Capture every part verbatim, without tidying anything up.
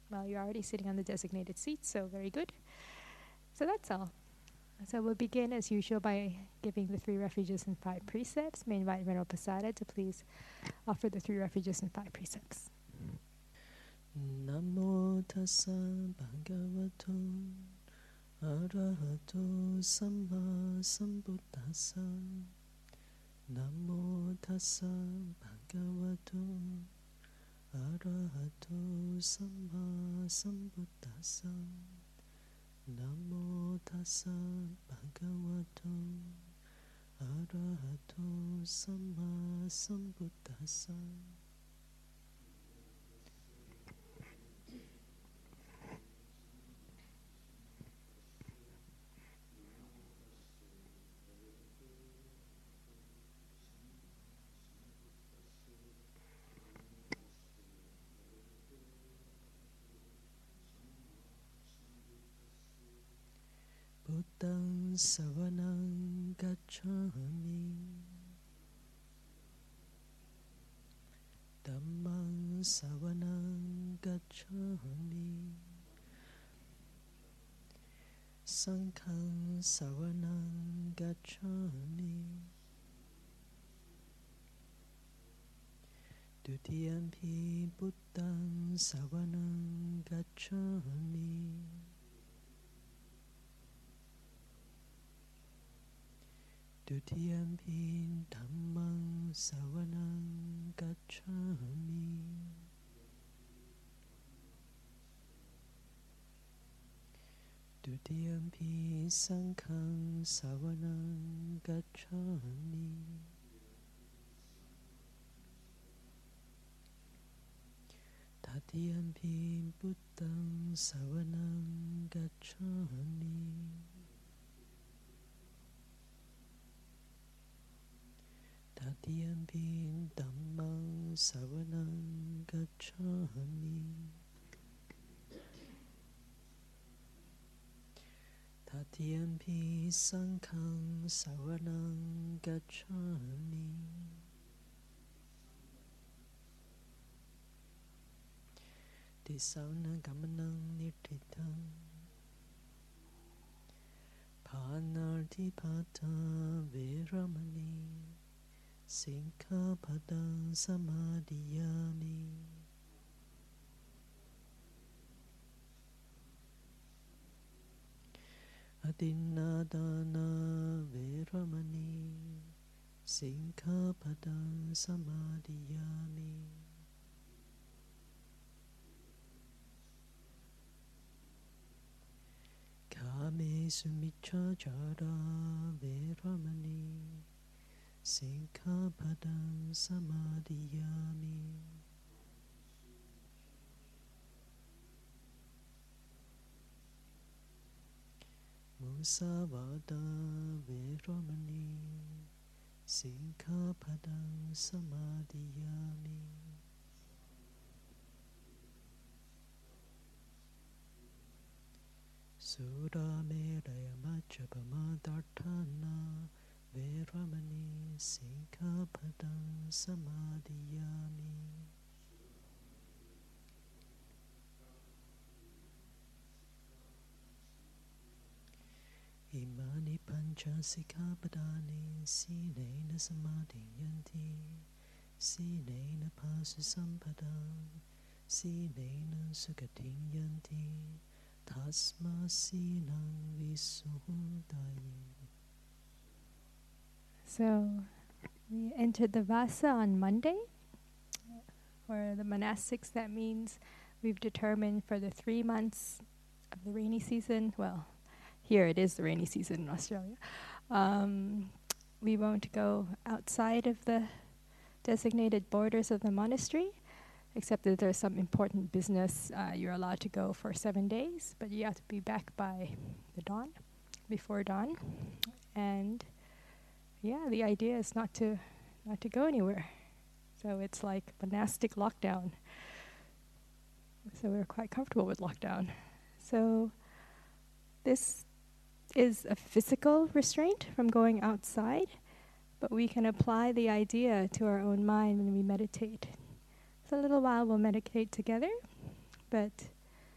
Well, you're already sitting on the designated seat, so very good. So that's all. So we'll begin as usual by giving the three refuges and five precepts. May I invite Venerable Pasada to please offer the three refuges and five precepts. Namo tassa bhagavato arahato samma sambuddhassa. Namo tassa bhagavato arahato samma sambuddhassa. Namo tassa bhagavato arahato samma sambuddhassa. Buddhaṃ savanam gacchāmi, Dhammam savanam gacchāmi, Sangham savanam gacchāmi, Dutiyampi Buddhaṃ savanam gacchāmi, Dutiyampi Dhammam savanam gacchāmi, Dutiyampi Sangham savanam gacchāmi, Tatiyampi Buddhaṃ savanam gacchāmi, Tatiyampi Dhammam savanam gacchāmi, Tatiyampi Sangham savanam gacchāmi, Tisana gamanam nirtitam, Panartipata veramani, Sikkhapadang samadhiyami. Adinadana veramani, Sikkhapadang samadhiyami. Kame sumichachara veramani, Sikkhapadang samadhiyami. Musavada veramani, Sikkhapadang samadhiyami. Surameraya majjapamadarthana veramani, Sikkhapadang samadhiyami. Imani pancha sikkhapadani sinena samadhiyanti, sinena pasu sampadang, sinena sugating yanti, tasma sinang visuhudaye. So we entered the Vasa on Monday. For the monastics, that means we've determined for the three months of the rainy season, well, here it is the rainy season in Australia, um, we won't go outside of the designated borders of the monastery, except that there's some important business. Uh, you're allowed to go for seven days, but you have to be back by the dawn, before dawn. And yeah, the idea is not to not to go anywhere. So it's like monastic lockdown. So we're quite comfortable with lockdown. So this is a physical restraint from going outside, but we can apply the idea to our own mind when we meditate. So a little while we'll meditate together, but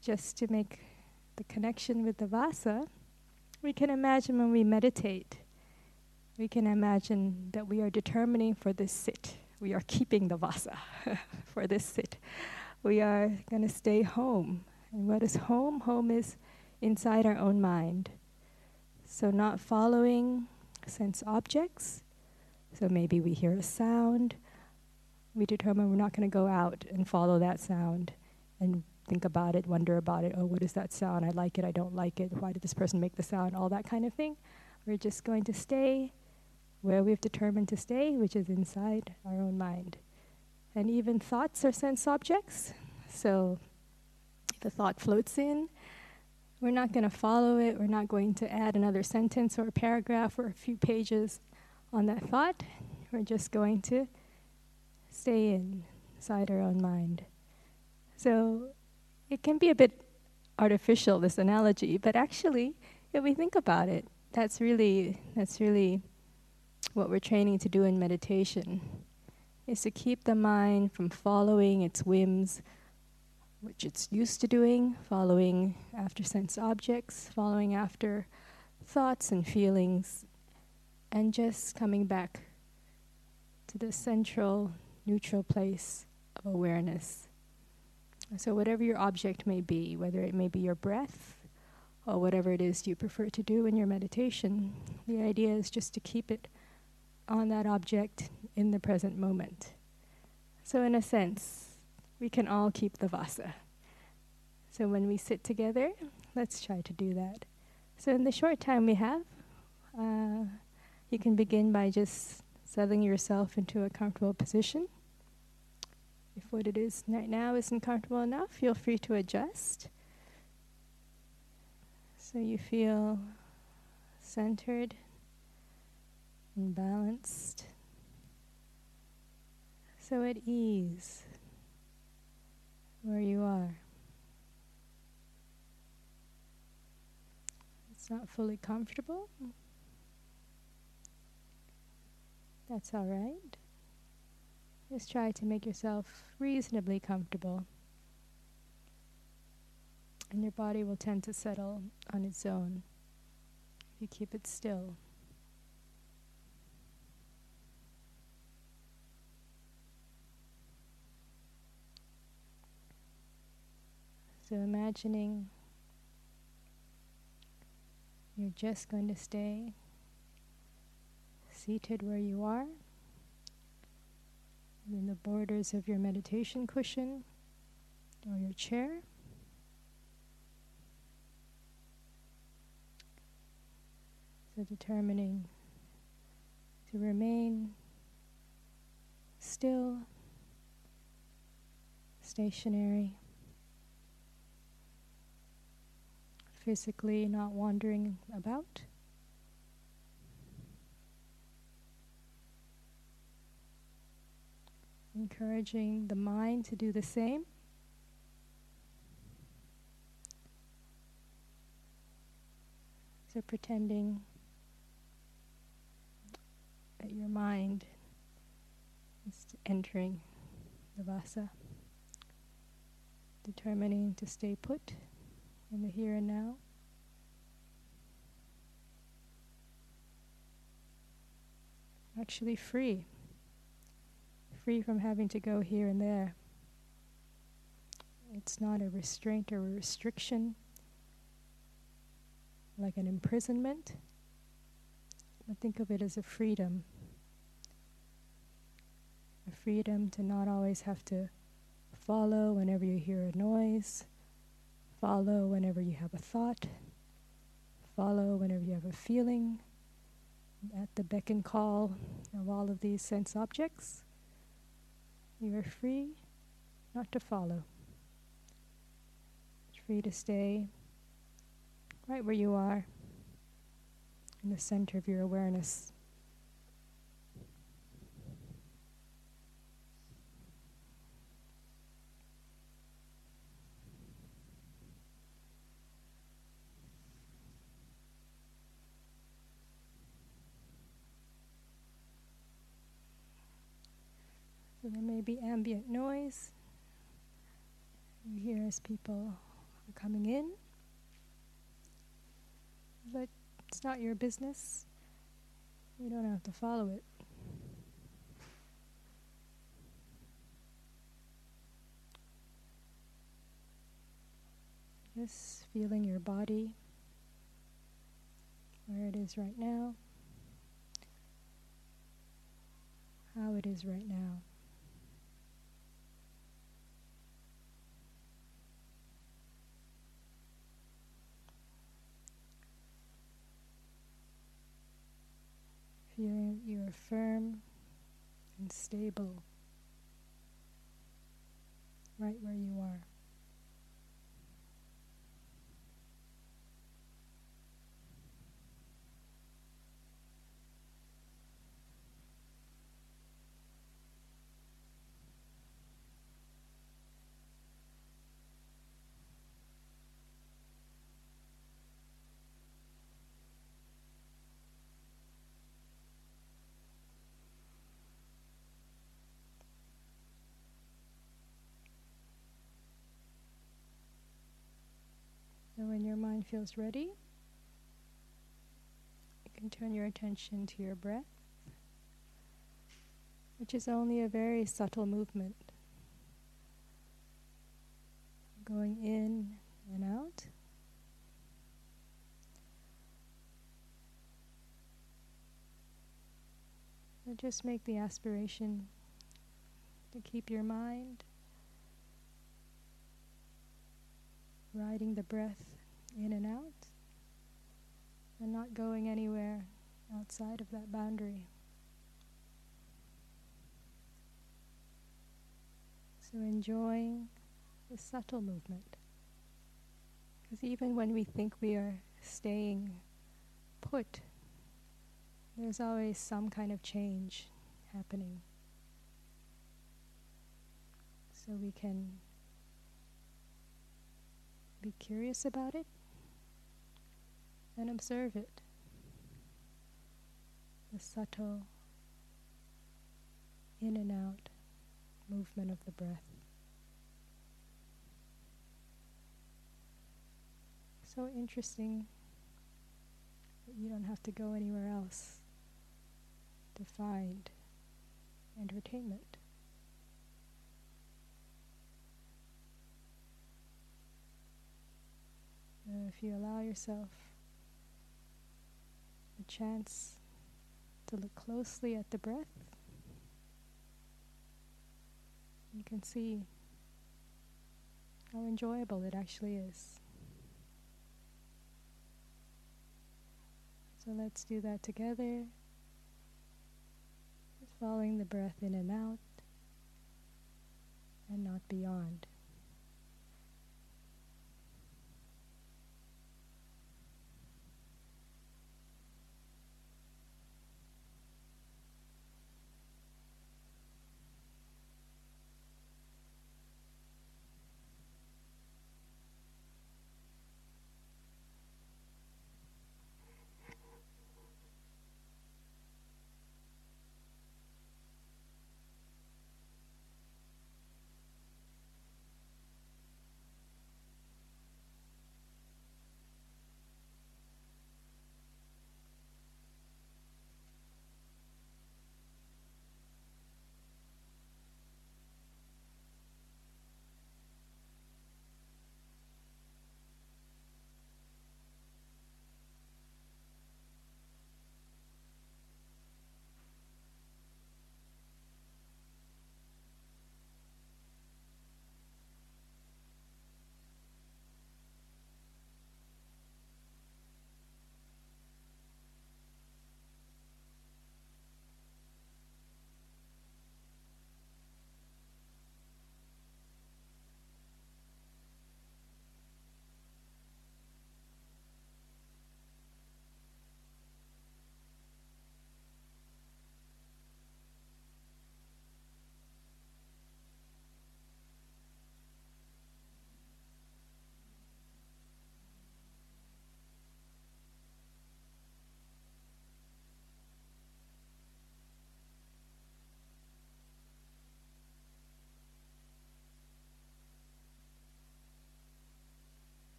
just to make the connection with the Vasa, we can imagine when we meditate, we can imagine that we are determining for this sit. We are keeping the Vasa for this sit. We are going to stay home. And what is home? Home is inside our own mind. So not following sense objects. So maybe we hear a sound. We determine we're not going to go out and follow that sound and think about it, wonder about it. Oh, what is that sound? I like it, I don't like it. Why did this person make the sound? All that kind of thing. We're just going to stay where we've determined to stay, which is inside our own mind. And even thoughts are sense objects. So if a thought floats in, we're not going to follow it. We're not going to add another sentence or a paragraph or a few pages on that thought. We're just going to stay in, inside our own mind. So it can be a bit artificial, this analogy, but actually, if we think about it, that's really, that's really what we're training to do in meditation, is to keep the mind from following its whims, which it's used to doing, following after sense objects, following after thoughts and feelings, and just coming back to the central, neutral place of awareness. So whatever your object may be, whether it may be your breath or whatever it is you prefer to do in your meditation, the idea is just to keep it on that object in the present moment. So in a sense, we can all keep the Vasa. So when we sit together, let's try to do that. So in the short time we have, uh, you can begin by just settling yourself into a comfortable position. If what it is right now isn't comfortable enough, feel free to adjust. So you feel centered and balanced. So at ease where you are. It's not fully comfortable. That's all right. Just try to make yourself reasonably comfortable. And your body will tend to settle on its own if you keep it still. So imagining you're just going to stay seated where you are, in the borders of your meditation cushion or your chair. So determining to remain still, stationary, physically not wandering about. Encouraging the mind to do the same. So pretending that your mind is entering the Vasa. Determining to stay put in the here and now. Actually free. Free from having to go here and there. It's not a restraint or a restriction, like an imprisonment, but think of it as a freedom. A freedom to not always have to follow whenever you hear a noise, follow whenever you have a thought, follow whenever you have a feeling, at the beck and call of all of these sense objects. You are free not to follow. Free to stay right where you are, in the center of your awareness. So there may be ambient noise. You hear as people are coming in, but it's not your business. You don't have to follow it. Just feeling your body, where it is right now, how it is right now. Feeling you are firm and stable right where you are. So when your mind feels ready, you can turn your attention to your breath, which is only a very subtle movement, going in and out. But just make the aspiration to keep your mind riding the breath in and out, and not going anywhere outside of that boundary. So enjoying the subtle movement. Because even when we think we are staying put, there's always some kind of change happening. So we can be curious about it and observe it. The subtle in and out movement of the breath. So interesting that you don't have to go anywhere else to find entertainment. Uh, if you allow yourself a chance to look closely at the breath, you can see how enjoyable it actually is. So let's do that together, just following the breath in and out and not beyond.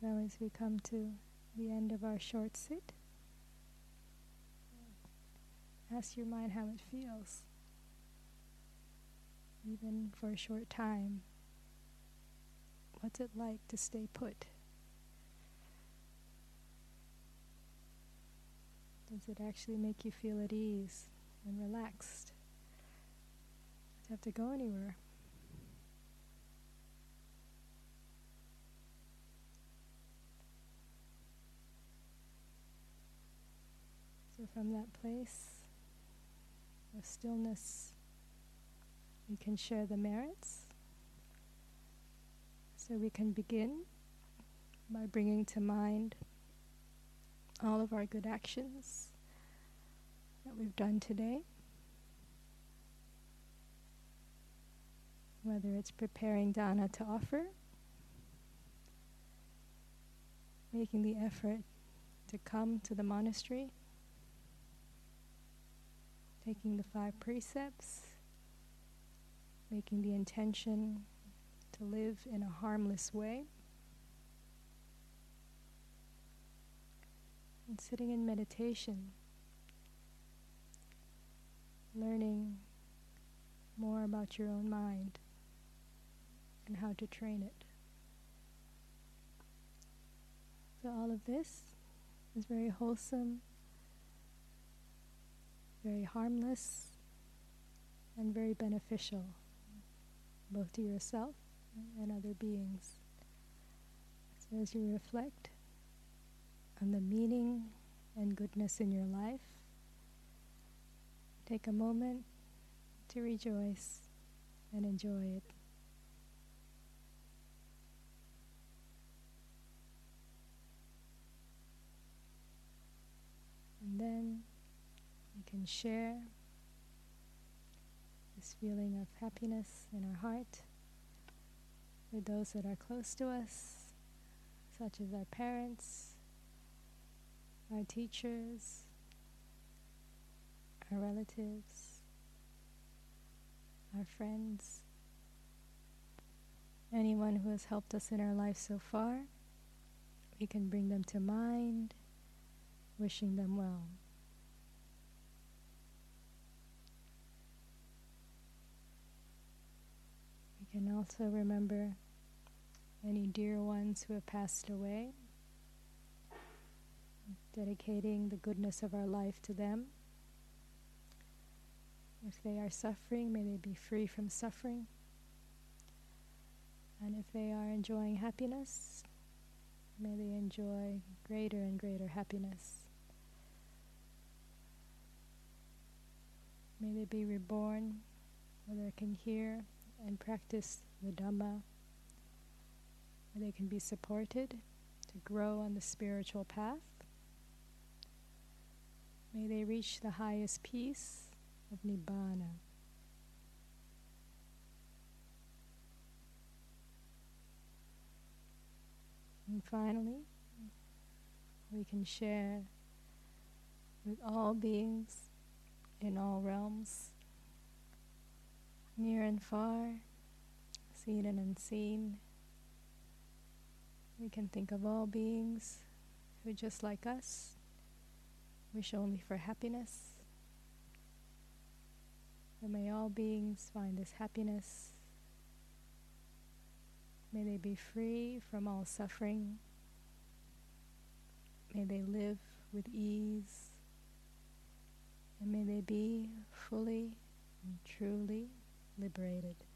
So as we come to the end of our short sit, ask your mind how it feels, even for a short time. What's it like to stay put? Does it actually make you feel at ease and relaxed? Don't have to go anywhere. So from that place of stillness, we can share the merits. So we can begin by bringing to mind all of our good actions that we've done today. Whether it's preparing dana to offer, making the effort to come to the monastery, taking the five precepts, making the intention to live in a harmless way, and sitting in meditation, learning more about your own mind and how to train it. So all of this is very wholesome, very harmless, and very beneficial, both to yourself and other beings. So as you reflect on the meaning and goodness in your life, take a moment to rejoice and enjoy it. And then we can share this feeling of happiness in our heart with those that are close to us, such as our parents, our teachers, our relatives, our friends, anyone who has helped us in our life so far. We can bring them to mind, wishing them well. We can also remember any dear ones who have passed away, dedicating the goodness of our life to them. If they are suffering, may they be free from suffering. And if they are enjoying happiness, may they enjoy greater and greater happiness. May they be reborn, where they can hear and practice the Dhamma, where they can be supported to grow on the spiritual path. May they reach the highest peace of Nibbana. And finally, we can share with all beings in all realms, near and far, seen and unseen. We can think of all beings who, just like us, wish only for happiness. So may all beings find this happiness. May they be free from all suffering. May they live with ease. And may they be fully and truly liberated.